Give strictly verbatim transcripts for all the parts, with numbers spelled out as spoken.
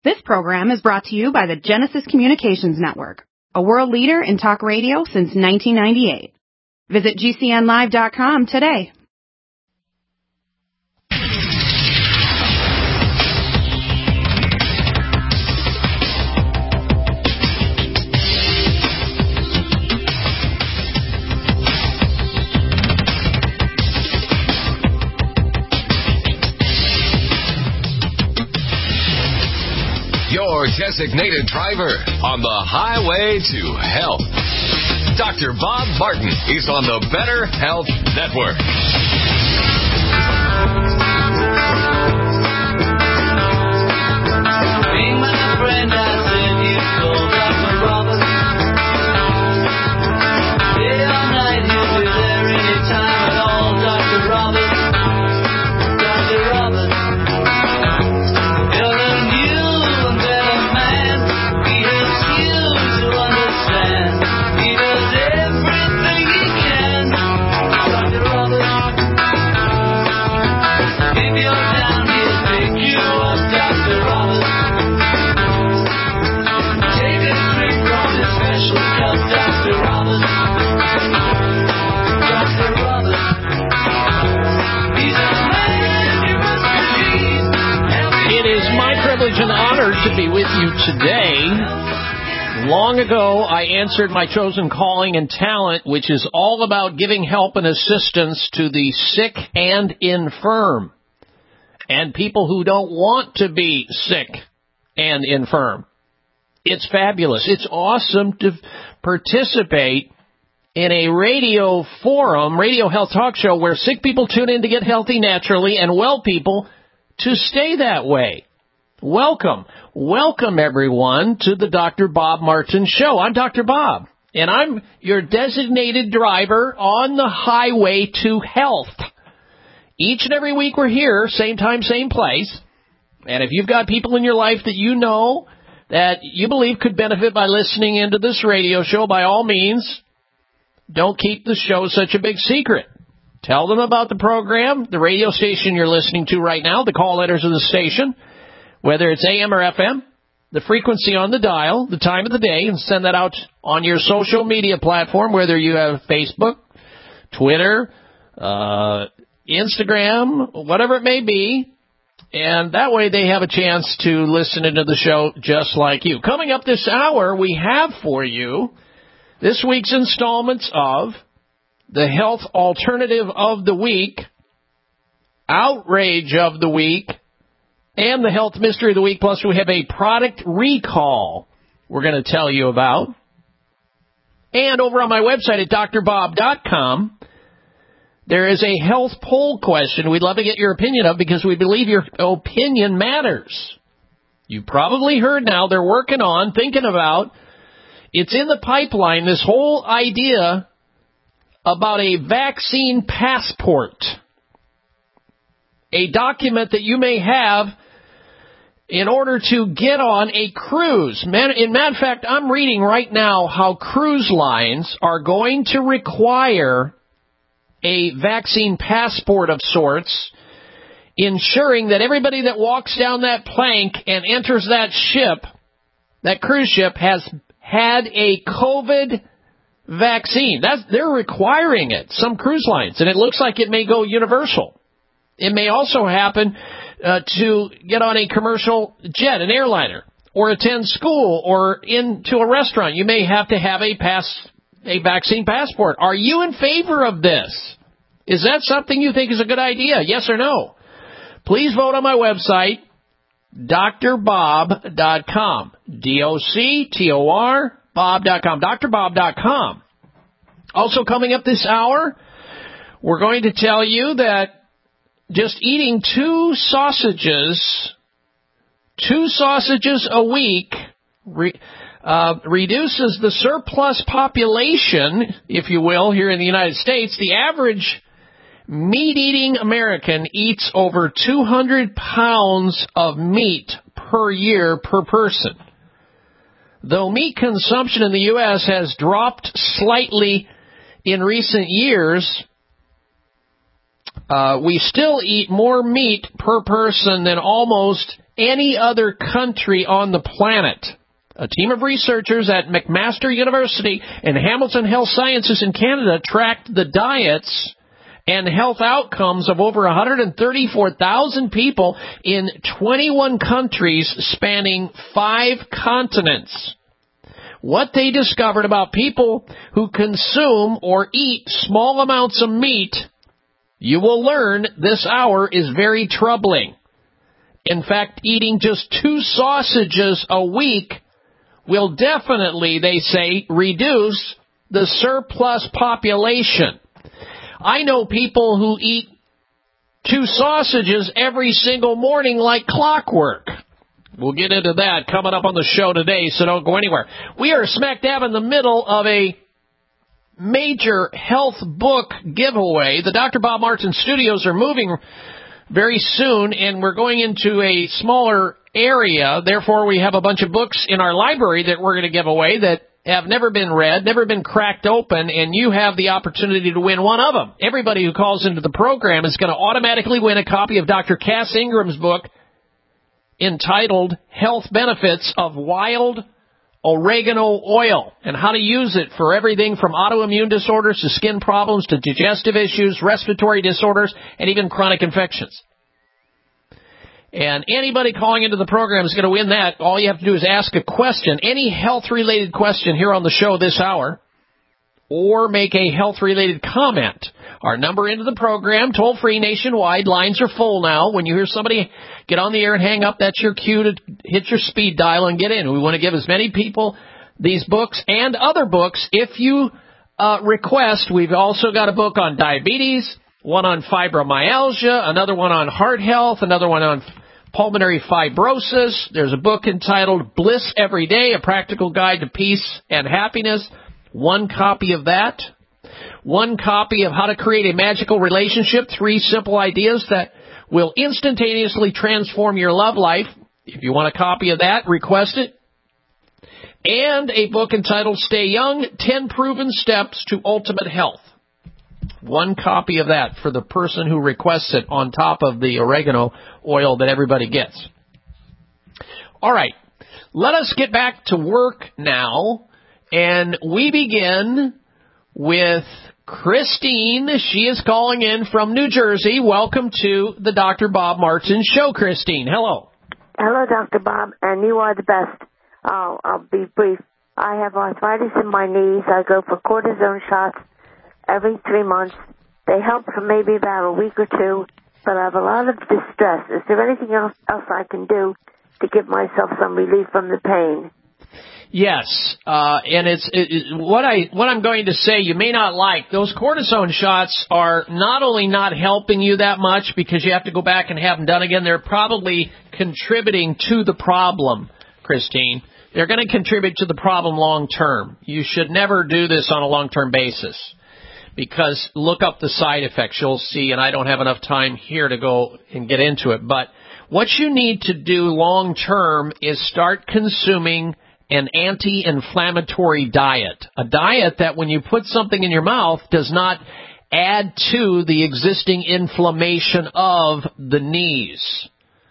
This program is brought to you by the Genesis Communications Network, a world leader in talk radio since nineteen ninety-eight. Visit G C N live dot com today. Your designated driver on the highway to health. Doctor Bob Martin is on the Better Health Network. Being my friend, I said you told Doctor Roberts. Day or night, he'll be there anytime at all. Doctor Roberts. Doctor Roberts. You're the new and better man. He helps you to understand. He does everything he can. Doctor Roberts. If you're down, he'll pick you up. Doctor Roberts. Take a drink from his special cup. Doctor Roberts. Doctor Roberts. He's a man you must believe. It is my privilege and honor to be with you today. Long ago, I answered my chosen calling and talent, which is all about giving help and assistance to the sick and infirm, and people who don't want to be sick and infirm. It's fabulous. It's awesome to participate in a radio forum, radio health talk show, where sick people tune in to get healthy naturally and well people to stay that way. Welcome. Welcome, everyone, to the Doctor Bob Martin Show. I'm Doctor Bob, and I'm your designated driver on the highway to health. Each and every week we're here, same time, same place. And if you've got people in your life that you know that you believe could benefit by listening into this radio show, by all means, don't keep the show such a big secret. Tell them about the program, the radio station you're listening to right now, the call letters of the station, whether it's A M or F M, the frequency on the dial, the time of the day, and send that out on your social media platform, whether you have Facebook, Twitter, uh, Instagram, whatever it may be. And that way they have a chance to listen into the show just like you. Coming up this hour, we have for you this week's installments of the Health Alternative of the Week, Outrage of the Week, and the Health Mystery of the Week. Plus, we have a product recall we're going to tell you about. And over on my website at D R bob dot com, there is a health poll question we'd love to get your opinion of, because we believe your opinion matters. You probably heard now they're working on, thinking about, it's in the pipeline, this whole idea about a vaccine passport, a document that you may have in order to get on a cruise. Man, in matter of fact, I'm reading right now how cruise lines are going to require a vaccine passport of sorts, ensuring that everybody that walks down that plank and enters that ship, that cruise ship, has had a COVID vaccine. That's, they're requiring it, some cruise lines, and it looks like it may go universal. It may also happen uh, to get on a commercial jet, an airliner, or attend school, or into a restaurant. You may have to have a pass, a vaccine passport. Are you in favor of this? Is that something you think is a good idea? Yes or no? Please vote on my website, D R bob dot com. D O C T O R, Bob dot com. D R bob dot com. Also coming up this hour, we're going to tell you that just eating two sausages, two sausages a week, re, uh, reduces the surplus population, if you will, here in the United States. The average meat-eating American eats over two hundred pounds of meat per year per person. Though meat consumption in the U S has dropped slightly in recent years, uh, we still eat more meat per person than almost any other country on the planet. A team of researchers at McMaster University and Hamilton Health Sciences in Canada tracked the diets and health outcomes of over one hundred thirty-four thousand people in twenty-one countries spanning five continents. What they discovered about people who consume or eat small amounts of meat, you will learn this hour, is very troubling. In fact, eating just two sausages a week will definitely, they say, reduce the surplus population. I know people who eat two sausages every single morning like clockwork. We'll get into that coming up on the show today, so don't go anywhere. We are smack dab in the middle of a major health book giveaway. The Doctor Bob Martin studios are moving very soon, and we're going into a smaller area. Therefore, we have a bunch of books in our library that we're going to give away that have never been read, never been cracked open, and you have the opportunity to win one of them. Everybody who calls into the program is going to automatically win a copy of Doctor Cass Ingram's book entitled Health Benefits of Wild Oregano Oil and how to use it for everything from autoimmune disorders to skin problems to digestive issues, respiratory disorders, and even chronic infections. And anybody calling into the program is going to win that. All you have to do is ask a question, any health-related question here on the show this hour, or make a health-related comment. Our number into the program, toll-free nationwide. Lines are full now. When you hear somebody get on the air and hang up, that's your cue to hit your speed dial and get in. We want to give as many people these books and other books if you uh, request. We've also got a book on diabetes, one on fibromyalgia, another one on heart health, another one on pulmonary fibrosis. There's a book entitled Bliss Every Day, A Practical Guide to Peace and Happiness. One copy of that. One copy of How to Create a Magical Relationship, three simple ideas that will instantaneously transform your love life. If you want a copy of that, request it. And a book entitled Stay Young, ten Proven Steps to Ultimate Health. One copy of that for the person who requests it on top of the oregano oil that everybody gets. All right, let us get back to work now, and we begin with Christine. She is calling in from New Jersey. Welcome to the Doctor Bob Martin Show, Christine. Hello. Hello, Doctor Bob, and you are the best. Uh, I'll be brief. I have arthritis in my knees. I go for cortisone shots every three months. They help for maybe about a week or two, but I have a lot of distress. Is there anything else, else I can do to give myself some relief from the pain? Yes, uh, and it's it, it, what I what I'm going to say. You may not like those cortisone shots. Are not only not helping you that much because you have to go back and have them done again. They're probably contributing to the problem, Christine. They're going to contribute to the problem long term. You should never do this on a long term basis because look up the side effects. You'll see, and I don't have enough time here to go and get into it. But what you need to do long term is start consuming an anti-inflammatory diet, a diet that when you put something in your mouth does not add to the existing inflammation of the knees.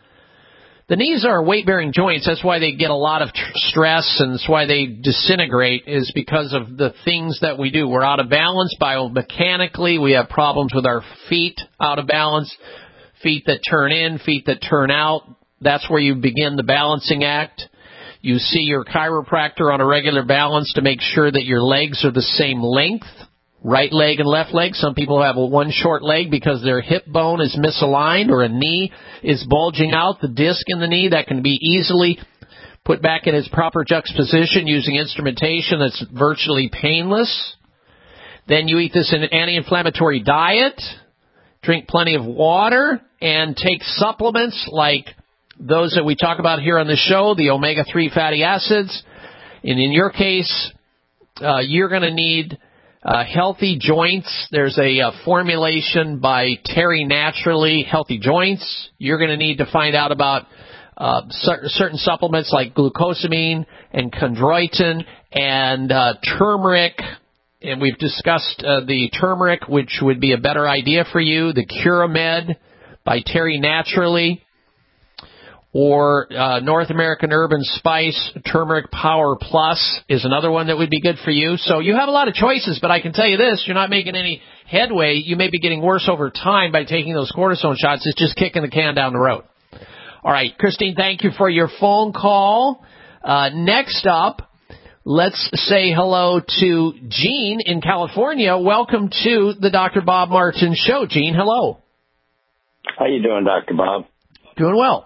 The knees are weight-bearing joints. That's why they get a lot of tr- stress, and that's why they disintegrate, is because of the things that we do. We're out of balance biomechanically. We have problems with our feet out of balance, feet that turn in, feet that turn out. That's where you begin the balancing act. You see your chiropractor on a regular balance to make sure that your legs are the same length, right leg and left leg. Some people have a one short leg because their hip bone is misaligned or a knee is bulging out, the disc in the knee. That can be easily put back in its proper juxtaposition using instrumentation that's virtually painless. Then you eat this in an anti-inflammatory diet, drink plenty of water, and take supplements like those that we talk about here on the show, the omega three fatty acids. And in your case, uh, you're going to need uh, healthy joints. There's a uh, formulation by Terry Naturally, Healthy Joints. You're going to need to find out about uh, cer- certain supplements like glucosamine and chondroitin and uh, turmeric. And we've discussed uh, the turmeric, which would be a better idea for you, the Curamed by Terry Naturally. Or uh, North American Herb and Spice Turmeric Power Plus is another one that would be good for you. So you have a lot of choices, but I can tell you this, you're not making any headway. You may be getting worse over time by taking those cortisone shots. It's just kicking the can down the road. All right, Christine, thank you for your phone call. Uh, next up, let's say hello to Jean in California. Welcome to the Doctor Bob Martin Show. Jean, hello. How you doing, Doctor Bob? Doing well.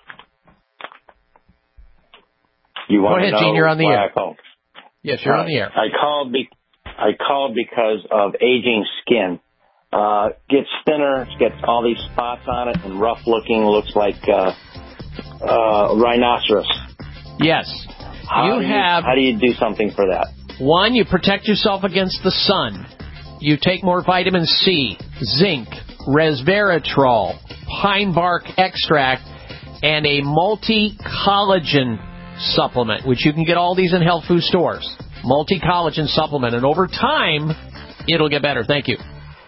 You Go want ahead, to know Gene, you're on the why air. I called? Yes, you're uh, on the air. I called, be- I called because of aging skin. Uh, gets thinner, gets all these spots on it, and rough looking, looks like uh, uh, rhinoceros. Yes. How you do have. You, how do you do something for that? One, you protect yourself against the sun. You take more vitamin C, zinc, resveratrol, pine bark extract, and a multi-collagen supplement, which you can get all these in health food stores. Multi-collagen supplement, and over time, it'll get better. Thank you.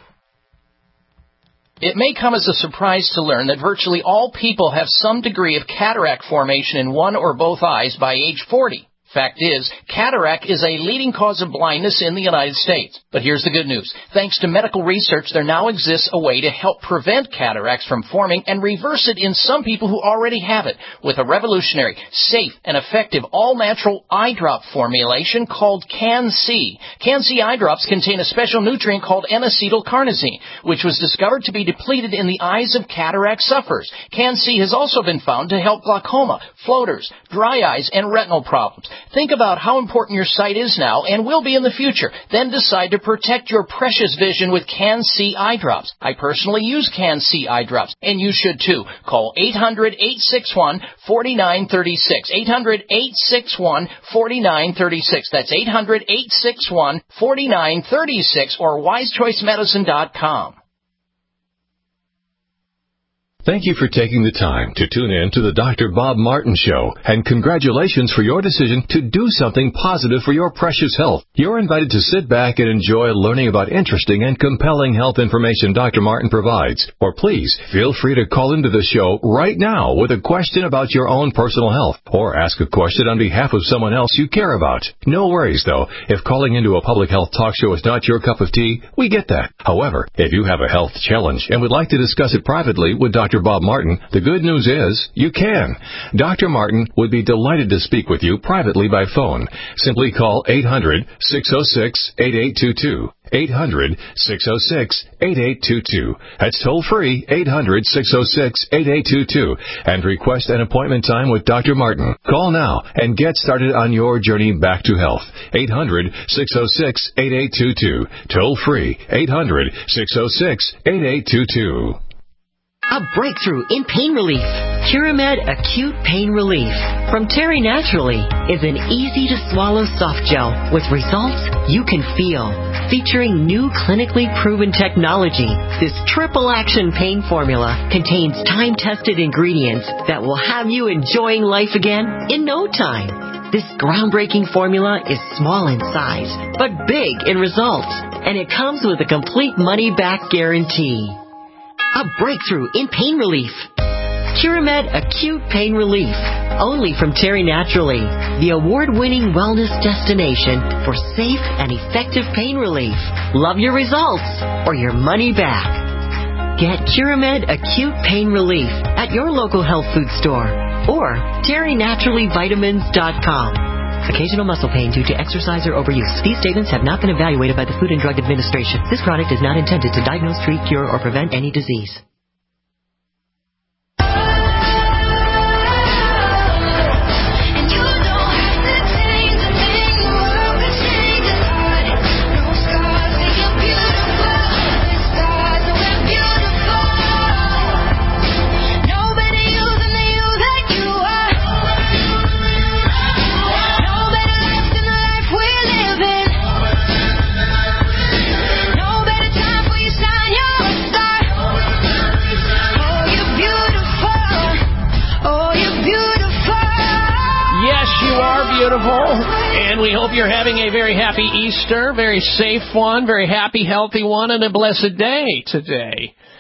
It may come as a surprise to learn that virtually all people have some degree of cataract formation in one or both eyes by age forty. Fact is, cataract is a leading cause of blindness in the United States. But here's the good news. Thanks to medical research, there now exists a way to help prevent cataracts from forming and reverse it in some people who already have it with a revolutionary, safe, and effective all-natural eye drop formulation called Can-C. Can-C eye drops contain a special nutrient called N-acetylcarnosine, which was discovered to be depleted in the eyes of cataract sufferers. Can-C has also been found to help glaucoma, floaters, dry eyes, and retinal problems. Think about how important your sight is now and will be in the future. Then decide to protect your precious vision with Can-C eye drops. I personally use Can-C eye drops, and you should too. Call eight hundred, eight six one, four nine three six. eight hundred, eight six one, four nine three six. That's eight hundred, eight six one, four nine three six or wise choice medicine dot com. Thank you for taking the time to tune in to the Doctor Bob Martin Show, and congratulations for your decision to do something positive for your precious health. You're invited to sit back and enjoy learning about interesting and compelling health information Doctor Martin provides. Or please, feel free to call into the show right now with a question about your own personal health, or ask a question on behalf of someone else you care about. No worries, though. If calling into a public health talk show is not your cup of tea, we get that. However, if you have a health challenge and would like to discuss it privately with Doctor Bob Martin, the good news is you can. Doctor Martin would be delighted to speak with you privately by phone. Simply call eight hundred, six oh six, eight eight two two. eight hundred, six oh six, eight eight two two. That's toll free, eight hundred, six oh six, eight eight two two. And request an appointment time with Doctor Martin. Call now and get started on your journey back to health. eight hundred, six oh six, eight eight two two. Toll free, eight hundred, six oh six, eight eight two two. A breakthrough in pain relief. Curamed Acute Pain Relief from Terry Naturally is an easy-to-swallow soft gel with results you can feel. Featuring new clinically proven technology, this triple-action pain formula contains time-tested ingredients that will have you enjoying life again in no time. This groundbreaking formula is small in size, but big in results, and it comes with a complete money-back guarantee. A breakthrough in pain relief. Curamed Acute Pain Relief. Only from Terry Naturally, the award-winning wellness destination for safe and effective pain relief. Love your results or your money back. Get Curamed Acute Pain Relief at your local health food store or terry naturally vitamins dot com. Occasional muscle pain due to exercise or overuse. These statements have not been evaluated by the Food and Drug Administration. This product is not intended to diagnose, treat, cure, or prevent any disease. Beautiful, and we hope you're having a very happy Easter, very safe one, very happy, healthy one, and a blessed day today.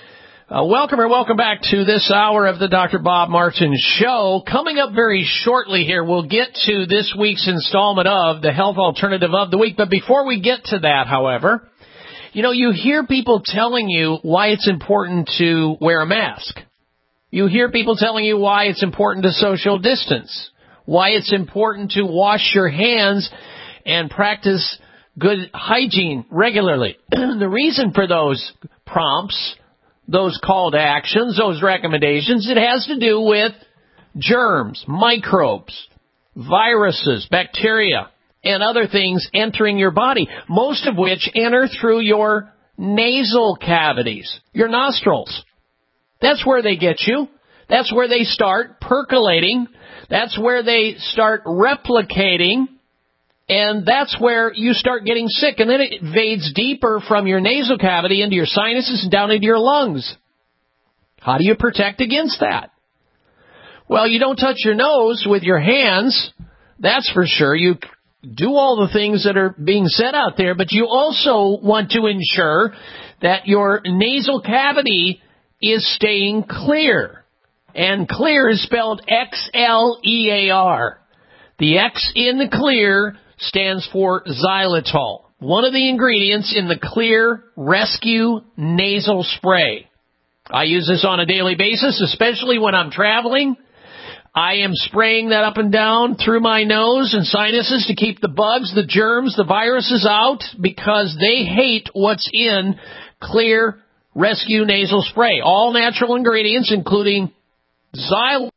Uh, welcome or welcome back to this hour of the Doctor Bob Martin Show. Coming up very shortly here, we'll get to this week's installment of the Health Alternative of the Week. But before we get to that, however, you know, you hear people telling you why it's important to wear a mask. You hear people telling you why it's important to social distance, why it's important to wash your hands and practice good hygiene regularly. The reason for those prompts, those call to actions, those recommendations, it has to do with germs, microbes, viruses, bacteria, and other things entering your body, most of which enter through your nasal cavities, your nostrils. That's where they get you. That's where they start percolating. That's where they start replicating. And that's where you start getting sick. And then it invades deeper from your nasal cavity into your sinuses and down into your lungs. How do you protect against that? Well, you don't touch your nose with your hands. That's for sure. You do all the things that are being said out there, but you also want to ensure that your nasal cavity is staying clear. And clear is spelled X L E A R. The X in the clear stands for xylitol, one of the ingredients in the Clear Rescue Nasal Spray. I use this on a daily basis, especially when I'm traveling. I am spraying that up and down through my nose and sinuses to keep the bugs, the germs, the viruses out, because they hate what's in Clear Rescue Nasal Spray. All natural ingredients, including xylitol.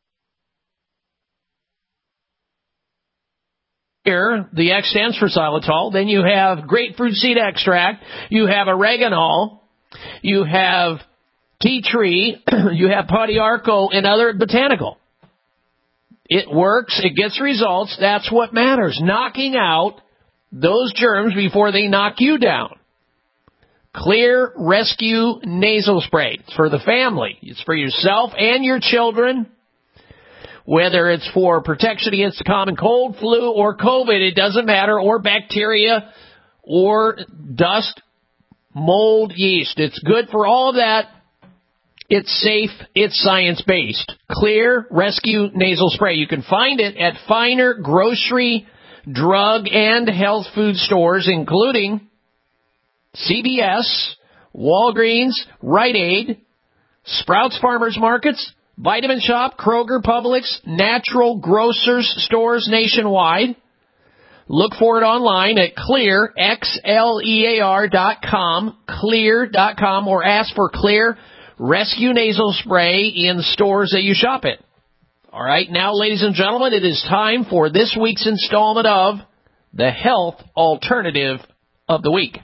Here, the X stands for xylitol. Then you have grapefruit seed extract. You have oregano. You have tea tree. You have podiarco and other botanical. It works. It gets results. That's what matters. Knocking out those germs before they knock you down. Clear Rescue Nasal Spray. It's for the family. It's for yourself and your children. Whether it's for protection against the common cold, flu, or COVID, it doesn't matter, or bacteria, or dust, mold, yeast. It's good for all of that. It's safe. It's science-based. Clear Rescue Nasal Spray. You can find it at finer grocery, drug, and health food stores, including C V S, Walgreens, Rite Aid, Sprouts Farmers Markets, Vitamin Shop, Kroger, Publix, natural grocers stores nationwide. Look for it online at clear, X L E A R dot com, clear dot com, or ask for Clear Rescue Nasal Spray in stores that you shop at. All right, now, ladies and gentlemen, it is time for this week's installment of the Health Alternative of the Week.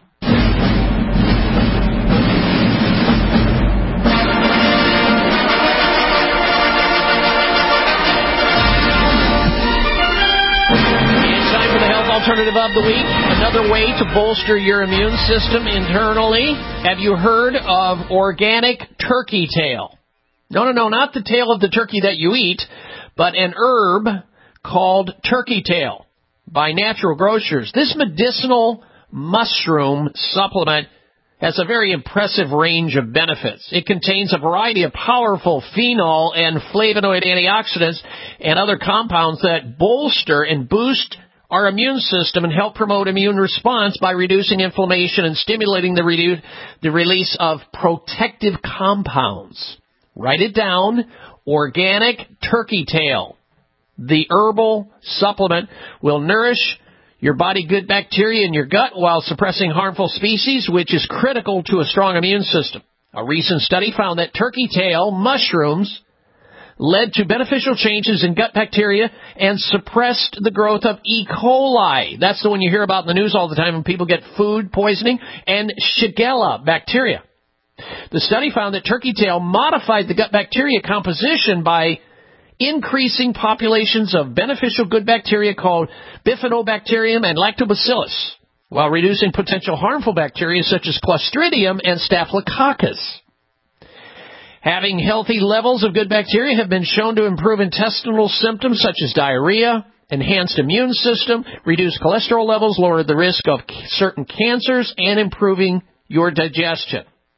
Alternative of the Week, another way to bolster your immune system internally. Have you heard of organic turkey tail? No, no, no, not the tail of the turkey that you eat, but an herb called turkey tail by Natural Grocers. This medicinal mushroom supplement has a very impressive range of benefits. It contains a variety of powerful phenol and flavonoid antioxidants and other compounds that bolster and boost our immune system and help promote immune response by reducing inflammation and stimulating the, re- the release of protective compounds. Write it down. Organic turkey tail. The herbal supplement will nourish your body good bacteria in your gut while suppressing harmful species, which is critical to a strong immune system. A recent study found that turkey tail mushrooms led to beneficial changes in gut bacteria and suppressed the growth of E. coli. That's the one you hear about in the news all the time when people get food poisoning, and Shigella bacteria. The study found that turkey tail modified the gut bacteria composition by increasing populations of beneficial good bacteria called Bifidobacterium and Lactobacillus, while reducing potential harmful bacteria such as Clostridium and Staphylococcus. Having healthy levels of good bacteria have been shown to improve intestinal symptoms such as diarrhea, enhanced immune system, reduce cholesterol levels, lower the risk of certain cancers, and improving your digestion.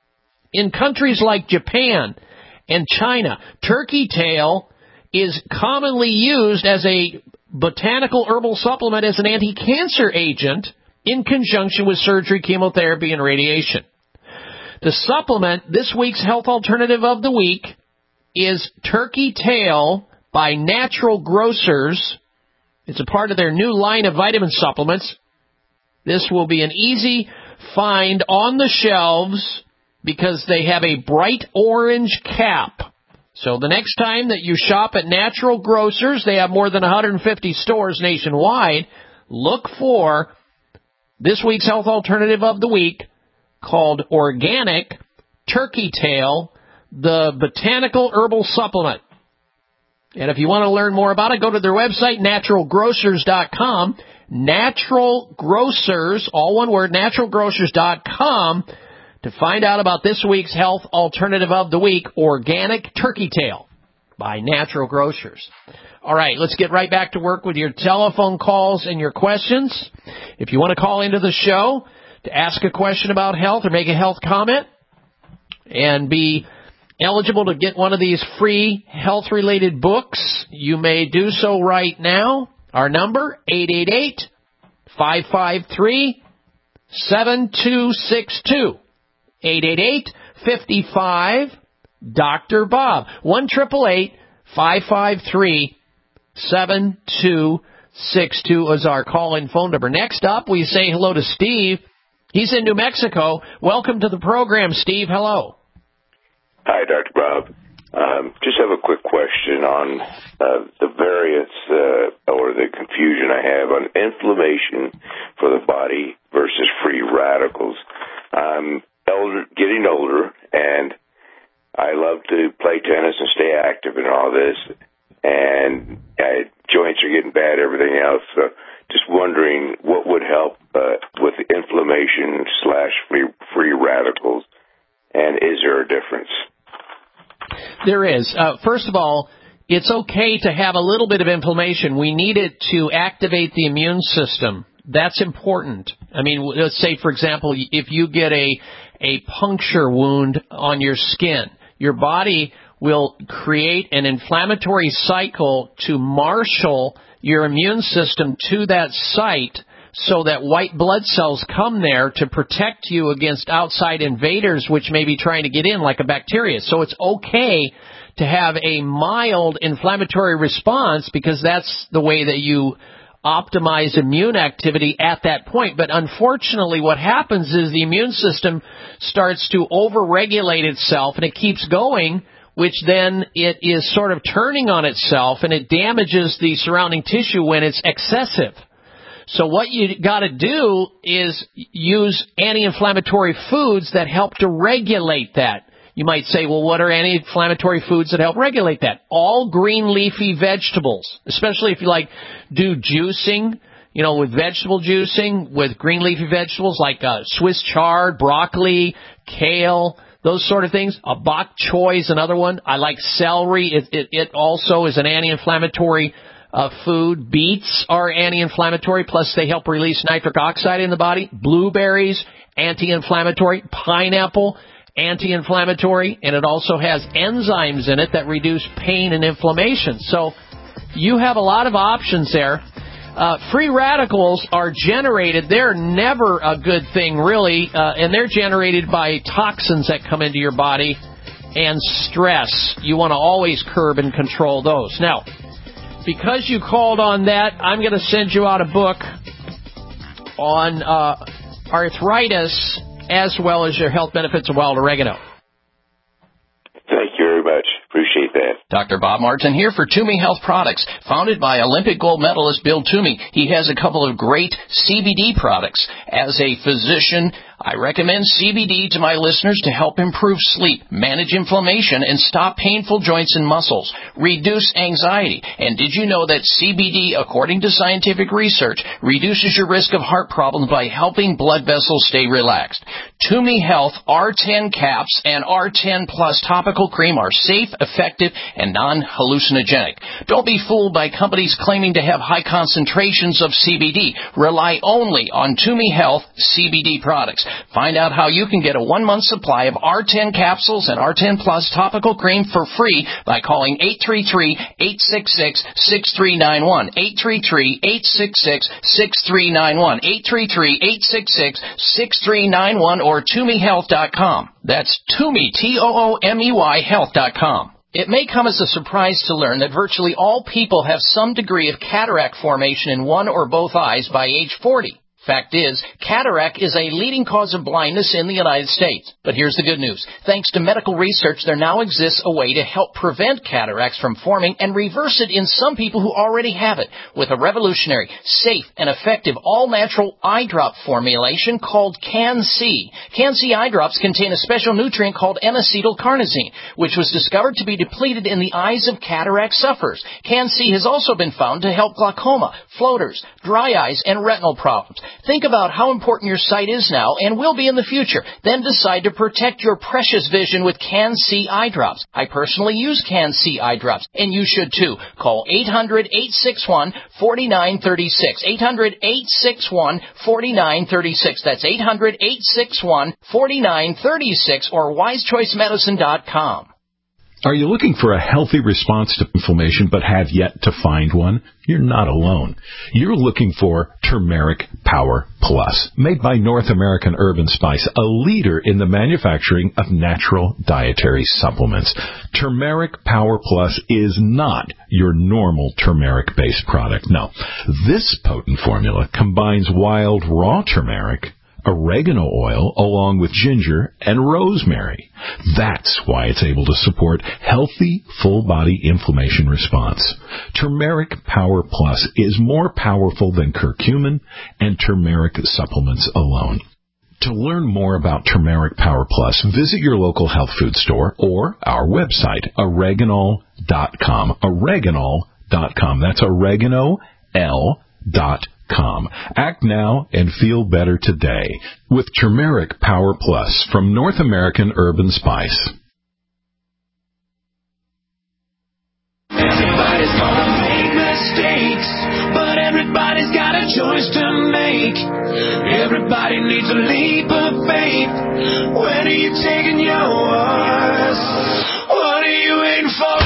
In countries like Japan and China, turkey tail is commonly used as a botanical herbal supplement as an anti-cancer agent in conjunction with surgery, chemotherapy, and radiation. The supplement, this week's health alternative of the week, is Turkey Tail by Natural Grocers. It's a part of their new line of vitamin supplements. This will be an easy find on the shelves because they have a bright orange cap. So the next time that you shop at Natural Grocers, they have more than one hundred fifty stores nationwide, look for this week's health alternative of the week called Organic Turkey Tail, the botanical herbal supplement. And if you want to learn more about it, go to their website, natural grocers dot com. Natural Grocers, all one word, natural grocers dot com, to find out about this week's health alternative of the week, Organic Turkey Tail by Natural Grocers. All right, let's get right back to work with your telephone calls and your questions. If you want to call into the show to ask a question about health or make a health comment and be eligible to get one of these free health-related books, you may do so right now. Our number, eight eight eight, five five three, seven two six two. eight eight eight, five five, Doctor Bob. one eight eight eight, five five three, seven two six two is our call-in phone number. Next up, we say hello to Steve. He's in New Mexico. Welcome to the program, Steve. Hello. Hi, Doctor Bob. Um, just have a quick question on uh, the variance uh, or the confusion I have on inflammation for the body versus free radicals. I'm elder, getting older, and I love to play tennis and stay active and all this, and uh, joints are getting bad, everything else. So just wondering what would help uh, with the inflammation slash free, free radicals, and is there a difference? There is. Uh, first of all, it's okay to have a little bit of inflammation. We need it to activate the immune system. That's important. I mean, let's say, for example, if you get a, a puncture wound on your skin, your body will create an inflammatory cycle to marshal your immune system to that site so that white blood cells come there to protect you against outside invaders which may be trying to get in, like a bacteria. So it's okay to have a mild inflammatory response because that's the way that you optimize immune activity at that point. But unfortunately, what happens is the immune system starts to overregulate itself, and it keeps going, which then it is sort of turning on itself, and it damages the surrounding tissue when it's excessive. So what you got to do is use anti-inflammatory foods that help to regulate that. You might say, well, what are anti-inflammatory foods that help regulate that? All green leafy vegetables, especially if you like do juicing, you know, with vegetable juicing, with green leafy vegetables like uh, Swiss chard, broccoli, kale, those sort of things. A bok choy is another one. I like celery. It, it, it also is an anti-inflammatory uh, food. Beets are anti-inflammatory, plus they help release nitric oxide in the body. Blueberries, anti-inflammatory. Pineapple, anti-inflammatory, and it also has enzymes in it that reduce pain and inflammation. So you have a lot of options there. Uh, free radicals are generated. They're never a good thing, really, uh, and they're generated by toxins that come into your body and stress. You want to always curb and control those. Now, because you called on that, I'm going to send you out a book on uh, arthritis as well as your health benefits of wild oregano. Thank you very much. Appreciate that. Doctor Bob Martin here for Toomey Health Products. Founded by Olympic gold medalist Bill Toomey, he has a couple of great C B D products. As a physician, I recommend C B D to my listeners to help improve sleep, manage inflammation, and stop painful joints and muscles, reduce anxiety. And did you know that C B D, according to scientific research, reduces your risk of heart problems by helping blood vessels stay relaxed? Toomey Health R ten caps and R ten plus topical cream are safe, effective, and non-hallucinogenic. Don't be fooled by companies claiming to have high concentrations of C B D. Rely only on Toomey Health C B D products. Find out how you can get a one-month supply of R ten capsules and R ten Plus topical cream for free by calling eight three three, eight six six, six three nine one, eight three three, eight six six, six three nine one, eight three three, eight six six, six three nine one, or toomey health dot com. That's Toomey, T O O M E Y, health dot com. It may come as a surprise to learn that virtually all people have some degree of cataract formation in one or both eyes by age forty. Fact is, cataract is a leading cause of blindness in the United States. But here's the good news. Thanks to medical research, there now exists a way to help prevent cataracts from forming and reverse it in some people who already have it with a revolutionary, safe, and effective all-natural eye drop formulation called Can-C. Can-C eye drops contain a special nutrient called N-acetylcarnosine, which was discovered to be depleted in the eyes of cataract sufferers. Can-C has also been found to help glaucoma, floaters, dry eyes, and retinal problems. Think about how important your sight is now and will be in the future. Then decide to protect your precious vision with Can-C eye drops. I personally use Can-C eye drops, and you should too. Call eight hundred, eight six one, four nine three six. eight hundred, eight six one, four nine three six. That's eight hundred, eight six one, four nine three six or wise choice medicine dot com. Are you looking for a healthy response to inflammation but have yet to find one? You're not alone. You're looking for Turmeric Power Plus, made by North American Herb and Spice, a leader in the manufacturing of natural dietary supplements. Turmeric Power Plus is not your normal turmeric-based product. No, this potent formula combines wild raw turmeric, oregano oil, along with ginger and rosemary. That's why it's able to support healthy, full-body inflammation response. Turmeric Power Plus is more powerful than curcumin and turmeric supplements alone. To learn more about Turmeric Power Plus, visit your local health food store or our website, oregano dot com. oregano dot com. That's oregano, L, dot com. Com. Act now and feel better today with Turmeric Power Plus from North American Herb and Spice. Everybody's gonna make mistakes, but everybody's got a choice to make. Everybody needs a leap of faith. When are you taking yours? What are you waiting for?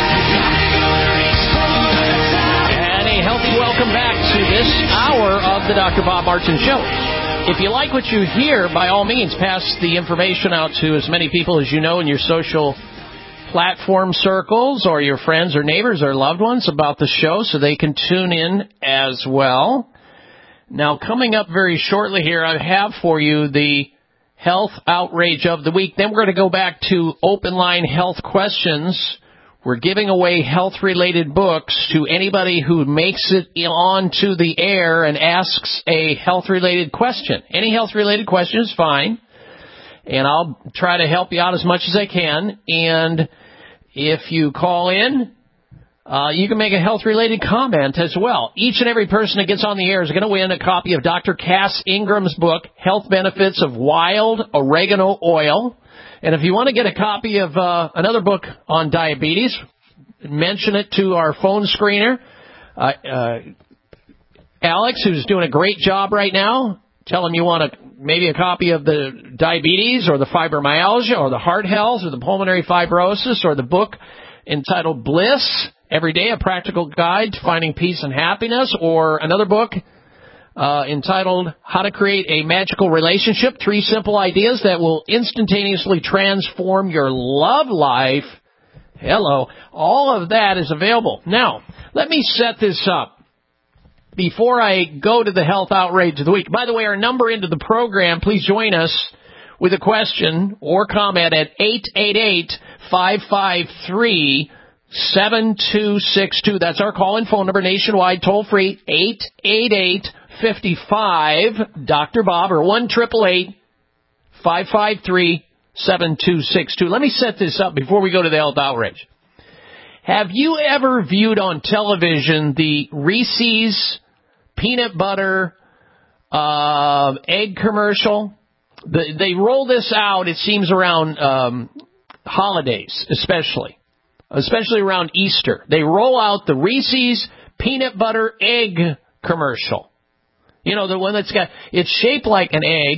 Welcome back to this hour of the Doctor Bob Martin Show. If you like what you hear, by all means, pass the information out to as many people as you know in your social platform circles or your friends or neighbors or loved ones about the show so they can tune in as well. Now, coming up very shortly here, I have for you the Health Outrage of the Week. Then we're going to go back to open line health questions. We're giving away health-related books to anybody who makes it onto the air and asks a health-related question. Any health-related question is fine, and I'll try to help you out as much as I can. And if you call in, uh, you can make a health-related comment as well. Each and every person that gets on the air is going to win a copy of Doctor Cass Ingram's book, Health Benefits of Wild Oregano Oil. And if you want to get a copy of uh, another book on diabetes, mention it to our phone screener. Uh, uh, Alex, who's doing a great job right now, tell him you want a, maybe a copy of the diabetes or the fibromyalgia or the heart health or the pulmonary fibrosis or the book entitled Bliss, Every Day, A Practical Guide to Finding Peace and Happiness, or another book Uh, entitled How to Create a Magical Relationship, Three Simple Ideas That Will Instantaneously Transform Your Love Life. Hello. All of that is available. Now, let me set this up before I go to the Health Outrage of the Week. By the way, our number into the program, please join us with a question or comment at eight eight eight, five five three, seven two six two. That's our call-in phone number nationwide, toll-free, eight eight eight, fifty-five, Doctor Bob, or one triple eight, five five three, seven two six two. Let me set this up before we go to the Health Outrage. Have you ever viewed on television the Reese's peanut butter uh, egg commercial? The, they roll this out, it seems, around um, holidays, especially, especially around Easter. They roll out the Reese's peanut butter egg commercial. You know, the one that's got, it's shaped like an egg,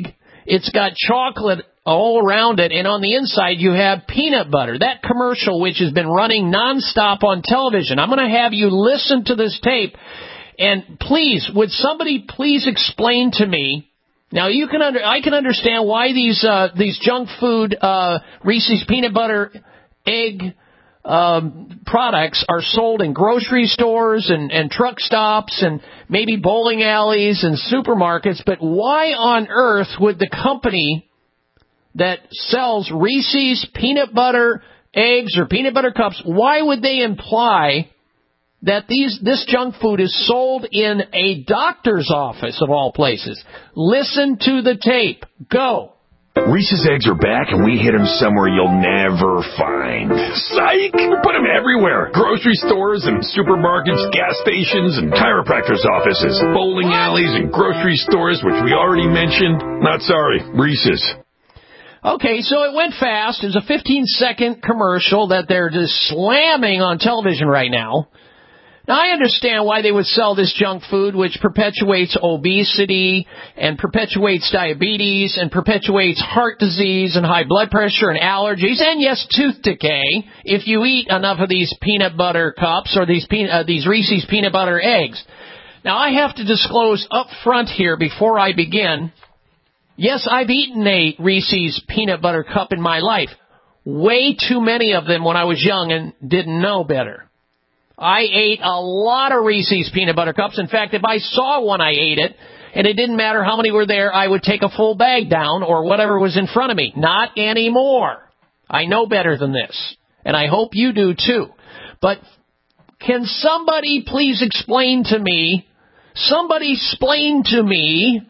It's got chocolate all around it, and on the inside you have peanut butter. That commercial, which has been running nonstop on television. I'm going to have you listen to this tape, and please, would somebody please explain to me? Now, you can under, I can understand why these uh, these junk food uh, Reese's peanut butter egg um, products are sold in grocery stores and, and truck stops and maybe bowling alleys and supermarkets, but why on earth would the company that sells Reese's peanut butter eggs or peanut butter cups, why would they imply that these this junk food is sold in a doctor's office of all places? Listen to the tape. Go. Reese's eggs are back, and we hid them somewhere you'll never find. Psych! We put them everywhere. Grocery stores and supermarkets, gas stations, and chiropractors' offices. Bowling alleys and grocery stores, which we already mentioned. Not sorry. Reese's. Okay, so it went fast. It was a fifteen-second commercial that they're just slamming on television right now. Now, I understand why they would sell this junk food, which perpetuates obesity and perpetuates diabetes and perpetuates heart disease and high blood pressure and allergies and, yes, tooth decay if you eat enough of these peanut butter cups or these pe- uh, these Reese's peanut butter eggs. Now, I have to disclose up front here before I begin, yes, I've eaten a Reese's peanut butter cup in my life. Way too many of them when I was young and didn't know better. I ate a lot of Reese's peanut butter cups. In fact, if I saw one, I ate it. And it didn't matter how many were there, I would take a full bag down or whatever was in front of me. Not anymore. I know better than this. And I hope you do too. But can somebody please explain to me, somebody explain to me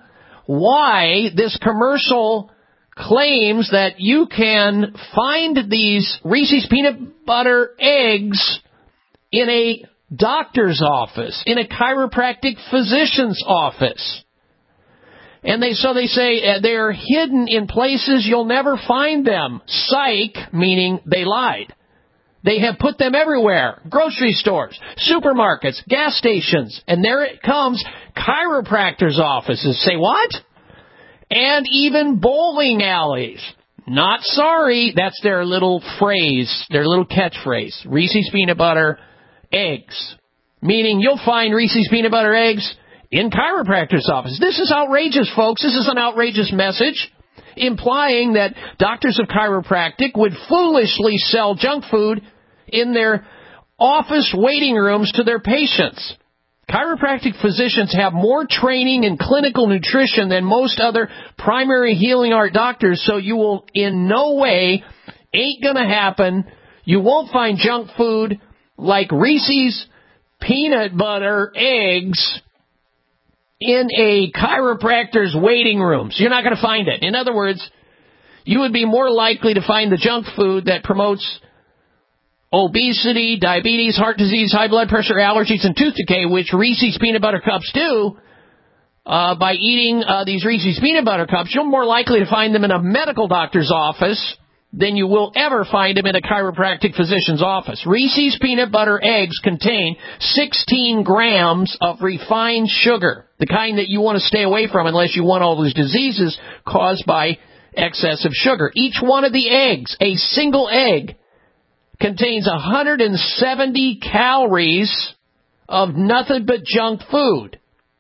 why this commercial claims that you can find these Reese's peanut butter eggs in a doctor's office, in a chiropractic physician's office. And they so they say uh, they're hidden in places you'll never find them. Psych, meaning they lied. They have put them everywhere. Grocery stores, supermarkets, gas stations. And there it comes, chiropractors' offices. Say what? And even bowling alleys. Not sorry. That's their little phrase, their little catchphrase. Reese's peanut butter eggs. Meaning you'll find Reese's peanut butter eggs in chiropractors' offices. This is outrageous, folks. This is an outrageous message implying that doctors of chiropractic would foolishly sell junk food in their office waiting rooms to their patients. Chiropractic physicians have more training in clinical nutrition than most other primary healing art doctors, so you will in no way, ain't gonna happen, you won't find junk food like Reese's peanut butter eggs in a chiropractor's waiting rooms. You're not going to find it. In other words, you would be more likely to find the junk food that promotes obesity, diabetes, heart disease, high blood pressure, allergies, and tooth decay, which Reese's peanut butter cups do. Uh, by eating uh, these Reese's peanut butter cups, you're more likely to find them in a medical doctor's office than you will ever find them in a chiropractic physician's office. Reese's peanut butter eggs contain sixteen grams of refined sugar, the kind that you want to stay away from unless you want all those diseases caused by excessive sugar. Each one of the eggs, a single egg, contains one hundred seventy calories of nothing but junk food.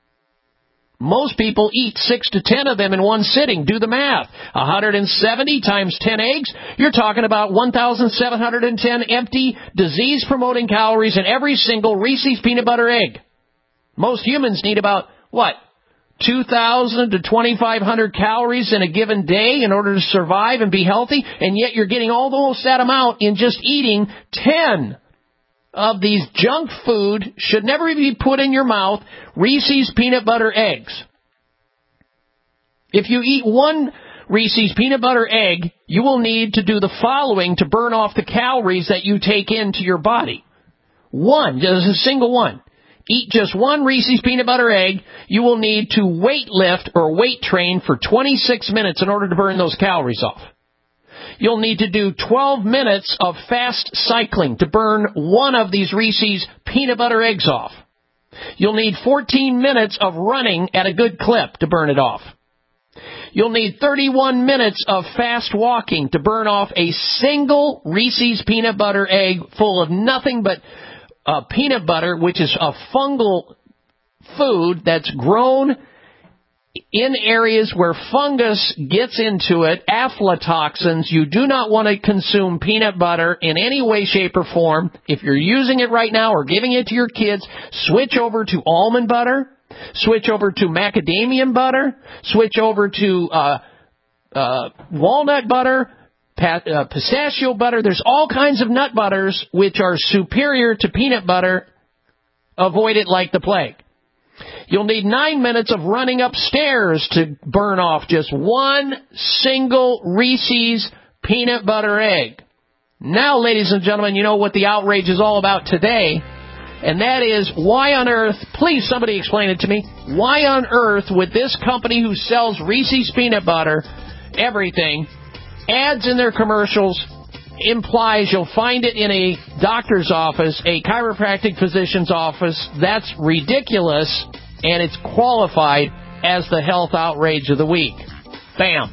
Most people eat six to ten of them in one sitting. Do the math. one hundred seventy times ten eggs, you're talking about one thousand seven hundred ten empty, disease-promoting calories in every single Reese's peanut butter egg. Most humans need about, what, two thousand to twenty-five hundred calories in a given day in order to survive and be healthy, and yet you're getting almost that amount in just eating ten of these junk food, should never be put in your mouth, Reese's peanut butter eggs. If you eat one Reese's peanut butter egg, you will need to do the following to burn off the calories that you take into your body. One, just a single one. Eat just one Reese's peanut butter egg, you will need to weight lift or weight train for twenty-six minutes in order to burn those calories off. You'll need to do twelve minutes of fast cycling to burn one of these Reese's peanut butter eggs off. You'll need fourteen minutes of running at a good clip to burn it off. You'll need thirty-one minutes of fast walking to burn off a single Reese's peanut butter egg full of nothing but uh, peanut butter, which is a fungal food that's grown in areas where fungus gets into it, aflatoxins. You do not want to consume peanut butter in any way, shape, or form. If you're using it right now or giving it to your kids, switch over to almond butter, switch over to macadamia butter, switch over to uh, uh, walnut butter, pat, uh, pistachio butter. There's all kinds of nut butters which are superior to peanut butter. Avoid it like the plague. You'll need nine minutes of running upstairs to burn off just one single Reese's peanut butter egg. Now, ladies and gentlemen, you know what the outrage is all about today, and that is why on earth, please somebody explain it to me, why on earth would this company who sells Reese's peanut butter, everything, ads in their commercials, implies you'll find it in a doctor's office, a chiropractic physician's office. That's ridiculous, and it's qualified as the health outrage of the week. Bam.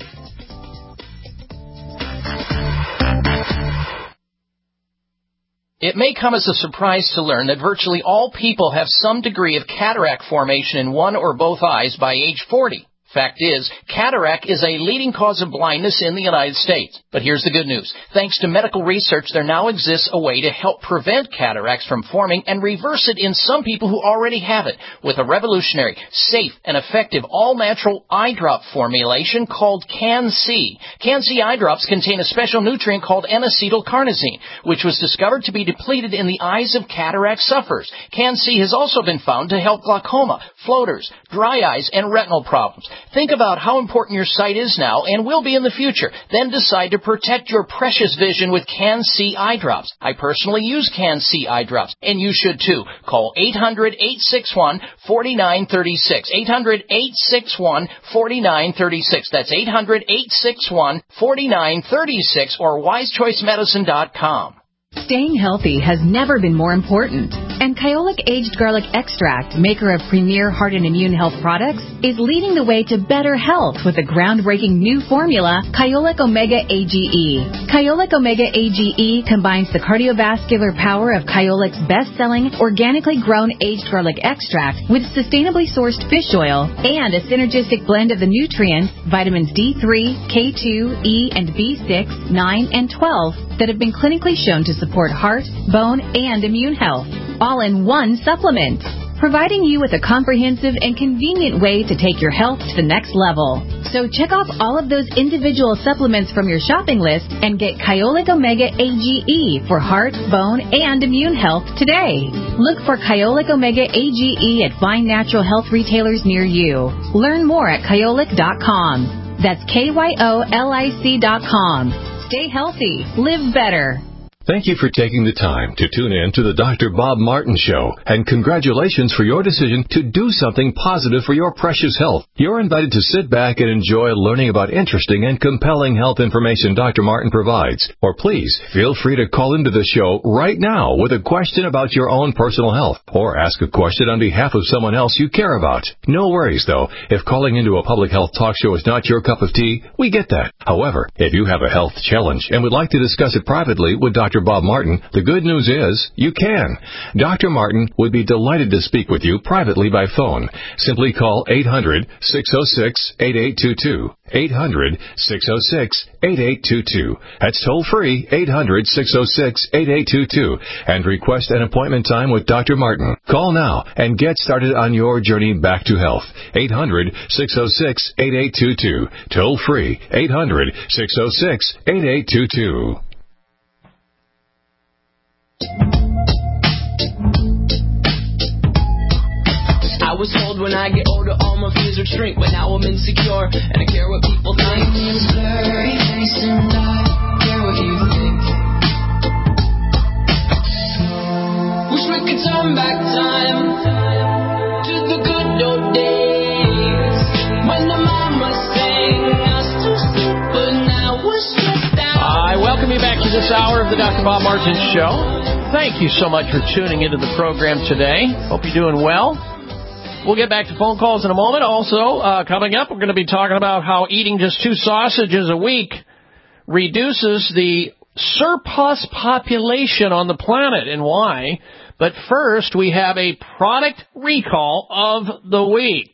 It may come as a surprise to learn that virtually all people have some degree of cataract formation in one or both eyes by age forty. Fact is, cataract is a leading cause of blindness in the United States. But here's the good news. Thanks to medical research, there now exists a way to help prevent cataracts from forming and reverse it in some people who already have it with a revolutionary, safe, and effective all-natural eye drop formulation called Can-C. Can-C eye drops contain a special nutrient called N-acetylcarnosine, which was discovered to be depleted in the eyes of cataract sufferers. Can-C has also been found to help glaucoma, floaters, dry eyes, and retinal problems. Think about how important your sight is now and will be in the future. Then decide to protect your precious vision with Can-C eye drops. I personally use Can-C eye drops, and you should too. Call eight hundred, eight six one, four nine three six. eight hundred, eight six one, four nine three six. That's eight hundred, eight six one, four nine three six or wise choice medicine dot com. Staying healthy has never been more important, and Kyolic Aged Garlic Extract, maker of premier heart and immune health products, is leading the way to better health with a groundbreaking new formula, Kyolic Omega A G E. Kyolic Omega A G E combines the cardiovascular power of Kyolic's best-selling, organically grown aged garlic extract with sustainably sourced fish oil and a synergistic blend of the nutrients, vitamins D three, K two, E, and B six, nine, and twelve that have been clinically shown to support heart, bone, and immune health, all in one supplement, providing you with a comprehensive and convenient way to take your health to the next level. So check off all of those individual supplements from your shopping list and get Kyolic Omega A G E for heart, bone, and immune health today. Look for Kyolic Omega A G E at fine natural health retailers near you. Learn more at kyolic dot com. That's K Y O L I C dot com. Stay healthy. Live better. Thank you for taking the time to tune in to the Doctor Bob Martin Show, and congratulations for your decision to do something positive for your precious health. You're invited to sit back and enjoy learning about interesting and compelling health information Doctor Martin provides. Or please, feel free to call into the show right now with a question about your own personal health, or ask a question on behalf of someone else you care about. No worries, though. If calling into a public health talk show is not your cup of tea, we get that. However, if you have a health challenge and would like to discuss it privately with Doctor Bob Martin, the good news is you can. Doctor Martin would be delighted to speak with you privately by phone. Simply call eight hundred, six oh six, eight eight two two. eight hundred, six oh six, eight eight two two. That's toll free, eight hundred, six oh six, eight eight two two, and request an appointment time with Doctor Martin. Call now and get started on your journey back to health. eight hundred, six oh six, eight eight two two. Toll free, eight hundred, six oh six, eight eight two two. I was told when I get older all my fears would shrink, but now I'm insecure and I care what people think. My name's blurry face and I care what you think. Wish we could turn back time to the good old days when the mama sang us to sleep, but now we're stressed out. I welcome you back to this hour of the Doctor Bob Martin Show. Thank you so much for tuning into the program today. Hope you're doing well. We'll get back to phone calls in a moment. Also, uh, coming up, we're going to be talking about how eating just two sausages a week reduces the surplus population on the planet and why. But first, we have a product recall of the week.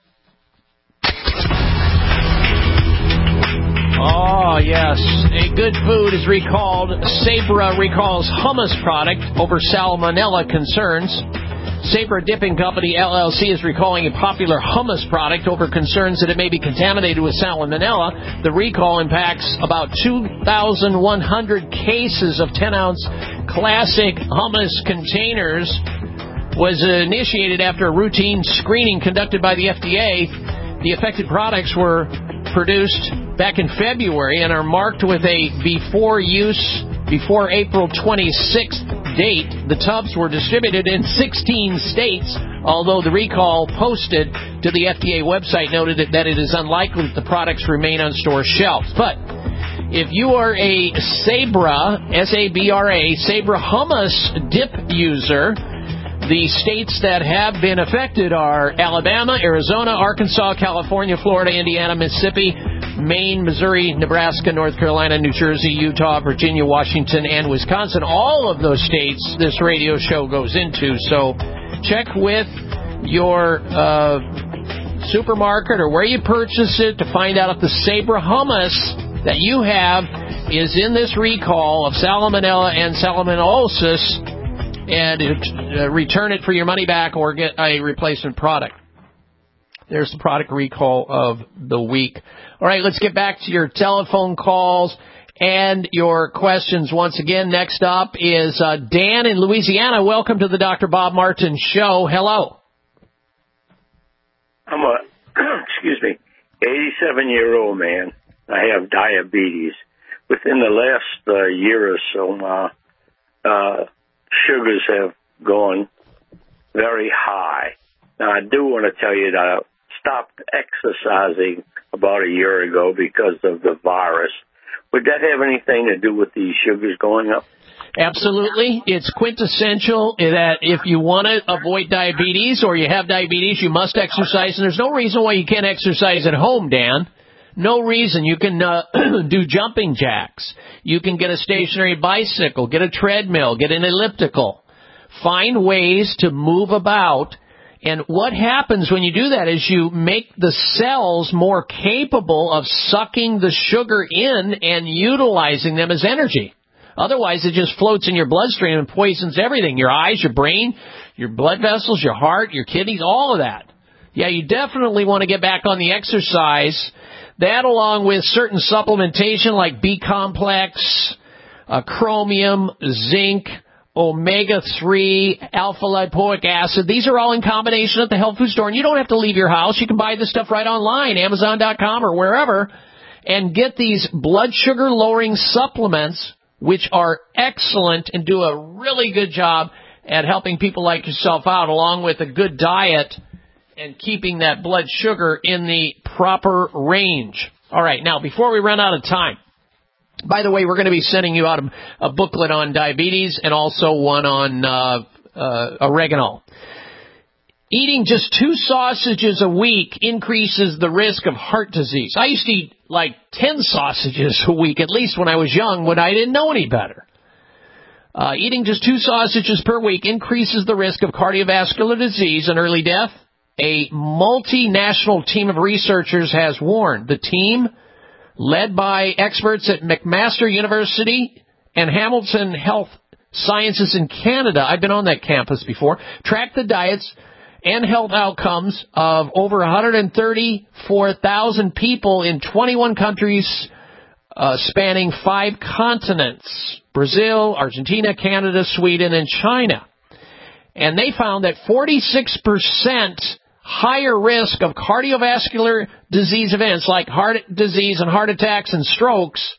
Oh, yes. A good food is recalled. Sabra recalls hummus product over salmonella concerns. Sabra Dipping Company, L L C, is recalling a popular hummus product over concerns that it may be contaminated with salmonella. The recall impacts about two thousand one hundred cases of ten-ounce classic hummus containers. Was initiated after a routine screening conducted by the F D A. The affected products were produced back in February and are marked with a before use, before April twenty-sixth date. The tubs were distributed in sixteen states, although the recall posted to the F D A website noted that it is unlikely that the products remain on store shelves. But if you are a Sabra, S A B R A, Sabra hummus dip user, the states that have been affected are Alabama, Arizona, Arkansas, California, Florida, Indiana, Mississippi, Maine, Missouri, Nebraska, North Carolina, New Jersey, Utah, Virginia, Washington, and Wisconsin. All of those states this radio show goes into. So check with your uh, supermarket or where you purchase it to find out if the Sabra hummus that you have is in this recall of salmonella and salmonellosis, and uh, return it for your money back or get a replacement product. There's the product recall of the week. All right, let's get back to your telephone calls and your questions. Once again, next up is uh, Dan in Louisiana. Welcome to the Doctor Bob Martin Show. Hello. I'm a, excuse me, eighty-seven-year-old man. I have diabetes. Within the last uh, year or so, my uh, sugars have gone very high. Now, I do want to tell you that I stopped exercising about a year ago because of the virus. Would that have anything to do with these sugars going up? Absolutely. It's quintessential that if you want to avoid diabetes or you have diabetes, you must exercise. And there's no reason why you can't exercise at home, Dan. No reason. You can uh, do jumping jacks. You can get a stationary bicycle, get a treadmill, get an elliptical. Find ways to move about. And what happens when you do that is you make the cells more capable of sucking the sugar in and utilizing them as energy. Otherwise, it just floats in your bloodstream and poisons everything. Your eyes, your brain, your blood vessels, your heart, your kidneys, all of that. Yeah, you definitely want to get back on the exercise. That, along with certain supplementation like B-complex, uh, chromium, zinc, omega three, alpha-lipoic acid. These are all in combination at the health food store. And you don't have to leave your house. You can buy this stuff right online, Amazon dot com or wherever, and get these blood sugar-lowering supplements, which are excellent and do a really good job at helping people like yourself out, along with a good diet and keeping that blood sugar in the proper range. All right, now, before we run out of time, by the way, we're going to be sending you out a, a booklet on diabetes and also one on uh, uh, oregano. Eating just two sausages a week increases the risk of heart disease. I used to eat like ten sausages a week, at least when I was young, when I didn't know any better. Uh, eating just two sausages per week increases the risk of cardiovascular disease and early death. A multinational team of researchers has warned. The team, led by experts at McMaster University and Hamilton Health Sciences in Canada, I've been on that campus before, tracked the diets and health outcomes of over one hundred thirty-four thousand people in twenty-one countries uh, spanning five continents: Brazil, Argentina, Canada, Sweden, and China. And they found that forty-six percent higher risk of cardiovascular disease events like heart disease and heart attacks and strokes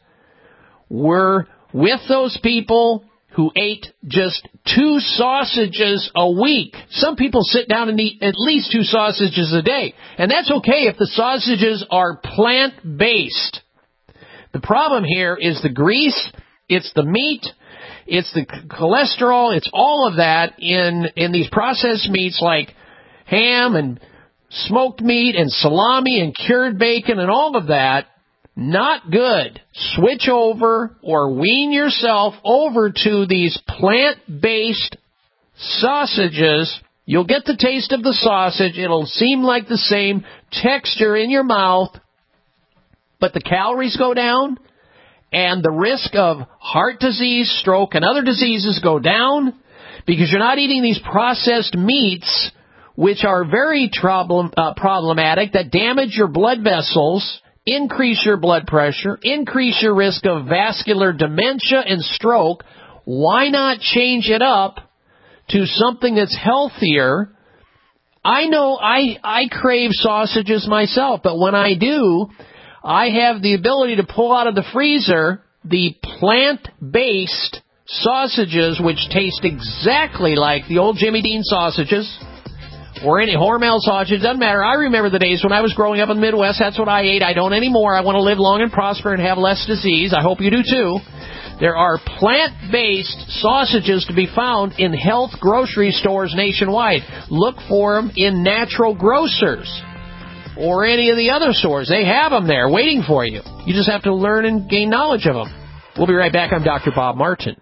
were with those people who ate just two sausages a week. Some people sit down and eat at least two sausages a day. And that's okay if the sausages are plant-based. The problem here is the grease, it's the meat, it's the cholesterol, it's all of that in, in these processed meats like ham and smoked meat and salami and cured bacon and all of that, not good. Switch over or wean yourself over to these plant-based sausages. You'll get the taste of the sausage. It'll seem like the same texture in your mouth, but the calories go down, and the risk of heart disease, stroke, and other diseases go down because you're not eating these processed meats, which are very problem, uh, problematic, that damage your blood vessels, increase your blood pressure, increase your risk of vascular dementia and stroke. Why not change it up to something that's healthier? I know I, I crave sausages myself, but when I do, I have the ability to pull out of the freezer the plant-based sausages, which taste exactly like the old Jimmy Dean sausages or any Hormel sausage. Doesn't matter. I remember the days when I was growing up in the Midwest. That's what I ate. I don't anymore. I want to live long and prosper and have less disease. I hope you do too. There are plant-based sausages to be found in health grocery stores nationwide. Look for them in Natural Grocers or any of the other stores. They have them there waiting for you. You just have to learn and gain knowledge of them. We'll be right back. I'm Doctor Bob Martin.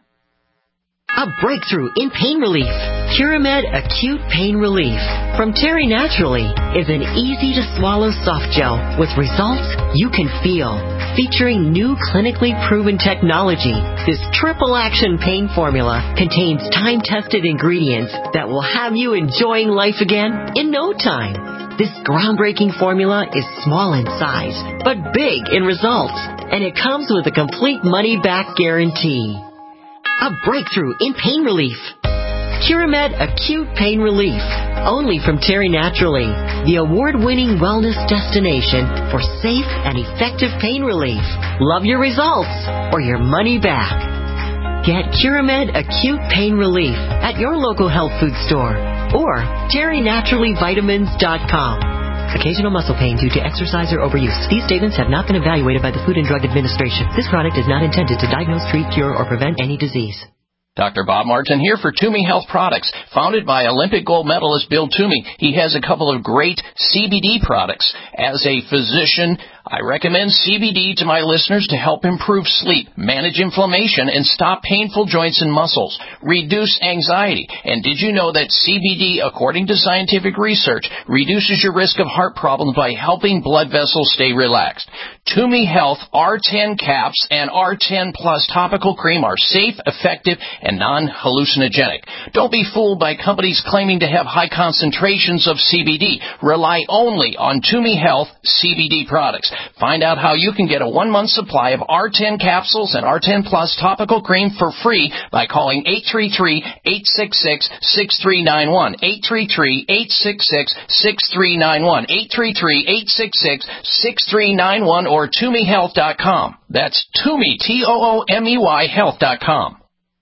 A breakthrough in pain relief. Curamed Acute Pain Relief from Terry Naturally is an easy-to-swallow soft gel with results you can feel. Featuring new clinically proven technology, this triple-action pain formula contains time-tested ingredients that will have you enjoying life again in no time. This groundbreaking formula is small in size, but big in results, and it comes with a complete money-back guarantee. A breakthrough in pain relief. Curamed Acute Pain Relief, only from Terry Naturally, the award-winning wellness destination for safe and effective pain relief. Love your results or your money back. Get Curamed Acute Pain Relief at your local health food store or terry naturally vitamins dot com. Occasional muscle pain due to exercise or overuse. These statements have not been evaluated by the Food and Drug Administration. This product is not intended to diagnose, treat, cure, or prevent any disease. Doctor Bob Martin here for Toomey Health Products. Founded by Olympic gold medalist Bill Toomey, he has a couple of great C B D products. As a physician, I recommend C B D to my listeners to help improve sleep, manage inflammation, and stop painful joints and muscles, reduce anxiety. And did you know that C B D, according to scientific research, reduces your risk of heart problems by helping blood vessels stay relaxed? Toomey Health R ten caps and R ten Plus topical cream are safe, effective, and non-hallucinogenic. Don't be fooled by companies claiming to have high concentrations of C B D. Rely only on Toomey Health C B D products. Find out how you can get a one-month supply of R ten capsules and R ten Plus topical cream for free by calling eight three three, eight six six, six three nine one, eight three three, eight six six, six three nine one, eight three three, eight six six, six three nine one, or toomey health dot com. That's Toomey, T O O M E Y, health dot com.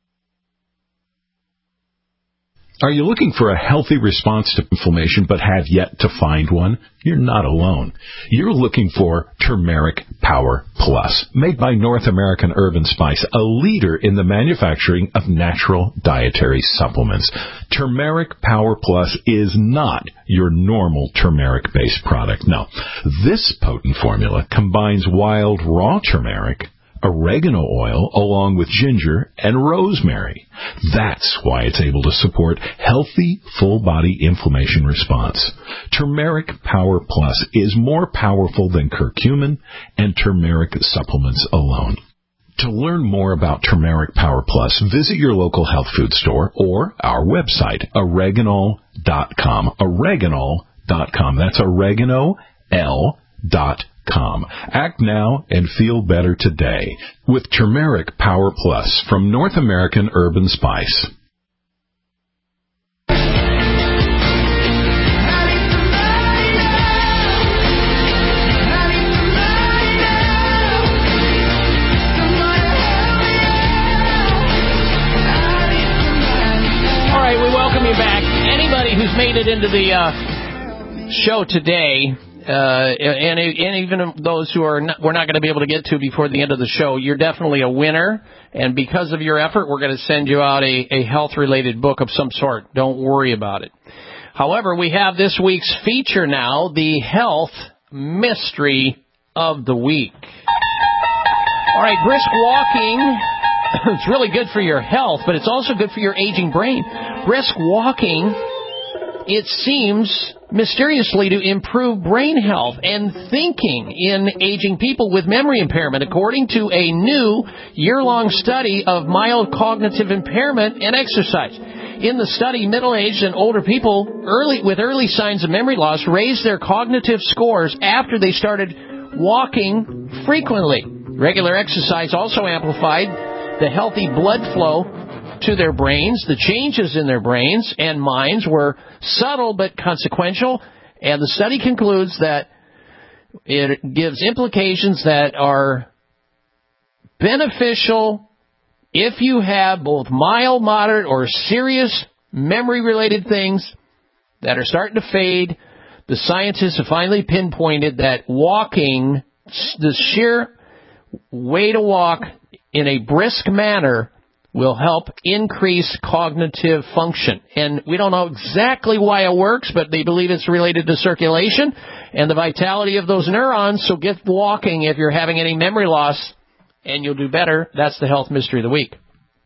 Are you looking for a healthy response to inflammation but have yet to find one? You're not alone. You're looking for Turmeric Power Plus, made by North American Herb and Spice, a leader in the manufacturing of natural dietary supplements. Turmeric Power Plus is not your normal turmeric-based product. No, this potent formula combines wild raw turmeric, oregano oil, along with ginger and rosemary. That's why it's able to support healthy, full-body inflammation response. Turmeric Power Plus is more powerful than curcumin and turmeric supplements alone. To learn more about Turmeric Power Plus, visit your local health food store or our website, oregano dot com. oregano dot com. That's oregano, L, dot com. Com. Act now and feel better today with Turmeric Power Plus from North American Herb and Spice. All right, we welcome you back. Anybody who's made it into the uh, show today, Uh, and, and even those who are not, we're not going to be able to get to before the end of the show, you're definitely a winner. And because of your effort, we're going to send you out a, a health-related book of some sort. Don't worry about it. However, we have this week's feature now, the Health Mystery of the Week. All right, brisk walking, it's really good for your health, but it's also good for your aging brain. Brisk walking, it seems mysteriously to improve brain health and thinking in aging people with memory impairment, according to a new year-long study of mild cognitive impairment and exercise. In the study, middle-aged and older people early with early signs of memory loss raised their cognitive scores after they started walking frequently. Regular exercise also amplified the healthy blood flow to their brains. The changes in their brains and minds were subtle but consequential, and the study concludes that it gives implications that are beneficial if you have both mild, moderate, or serious memory-related things that are starting to fade. The scientists have finally pinpointed that walking, the sheer way to walk in a brisk manner, will help increase cognitive function. And we don't know exactly why it works, but they believe it's related to circulation and the vitality of those neurons. So get walking if you're having any memory loss, and you'll do better. That's the Health Mystery of the Week.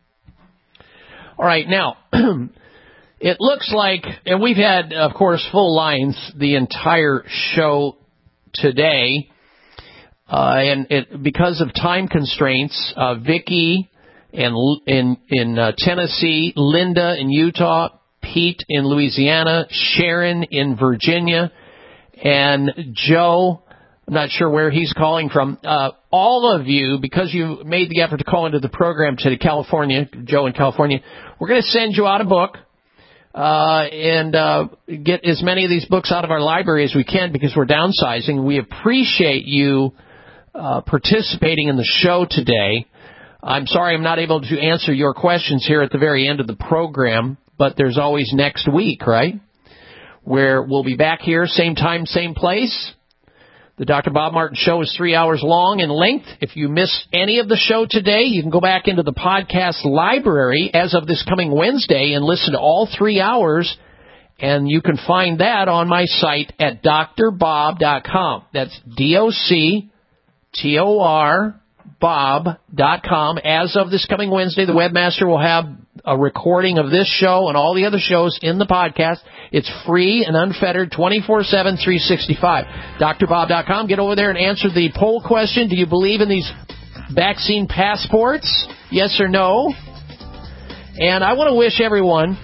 All right, now, it looks like, and we've had, of course, full lines the entire show today, uh, and it, because of time constraints, uh, Vicki and in in uh, Tennessee, Linda in Utah, Pete in Louisiana, Sharon in Virginia, and Joe, I'm not sure where he's calling from. Uh, all of you, because you made the effort to call into the program to California, Joe in California, we're going to send you out a book uh, and uh, get as many of these books out of our library as we can because we're downsizing. We appreciate you uh, participating in the show today. I'm sorry I'm not able to answer your questions here at the very end of the program, but there's always next week, right? Where we'll be back here, same time, same place. The Doctor Bob Martin Show is three hours long in length. If you missed any of the show today, you can go back into the podcast library as of this coming Wednesday and listen to all three hours, and you can find that on my site at D R bob dot com. That's D O C T O R bob dot com. As of this coming Wednesday, the webmaster will have a recording of this show and all the other shows in the podcast. It's free and unfettered, twenty-four seven, three sixty-five. D R bob dot com. Get over there and answer the poll question. Do you believe in these vaccine passports? Yes or no? And I want to wish everyone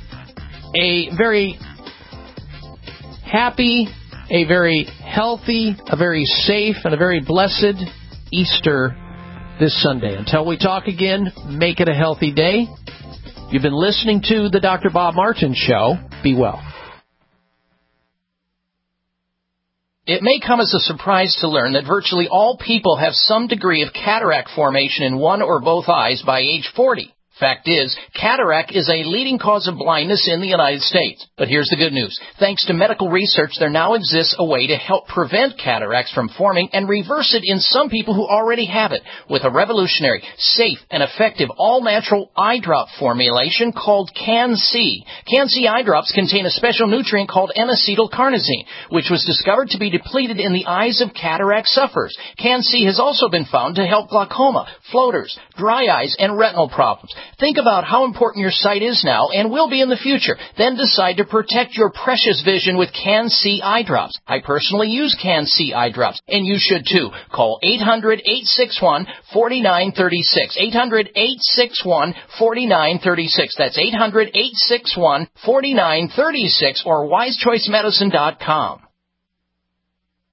a very happy, a very healthy, a very safe, and a very blessed Easter this Sunday. Until we talk again, make it a healthy day. You've been listening to the Doctor Bob Martin Show. Be well. It may come as a surprise to learn that virtually all people have some degree of cataract formation in one or both eyes by age forty. Fact is, cataract is a leading cause of blindness in the United States. But here's the good news. Thanks to medical research, there now exists a way to help prevent cataracts from forming and reverse it in some people who already have it with a revolutionary, safe, and effective all-natural eye drop formulation called Can-C. Can-C eye drops contain a special nutrient called N-acetylcarnosine, which was discovered to be depleted in the eyes of cataract sufferers. Can-C has also been found to help glaucoma, floaters, dry eyes, and retinal problems. Think about how important your sight is now and will be in the future. Then decide to protect your precious vision with Can-C eye drops. I personally use Can-C eye drops, and you should too. Call eight hundred, eight six one, four nine three six. eight hundred, eight six one, four nine three six. That's eight hundred, eight six one, four nine three six or wise choice medicine dot com.